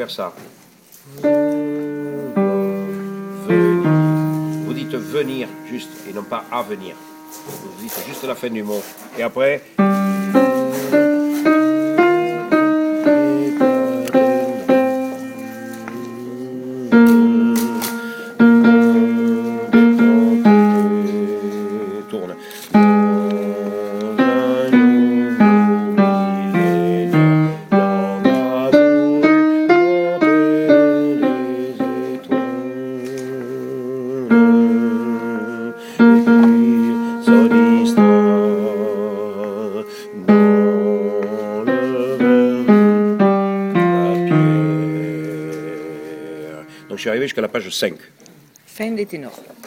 faire ça. Venir. Vous dites venir juste et non pas à venir. Vous dites juste la fin du mot. Et après. Tourne. Donc je suis arrivé jusqu'à la page 5. Fin des ténors.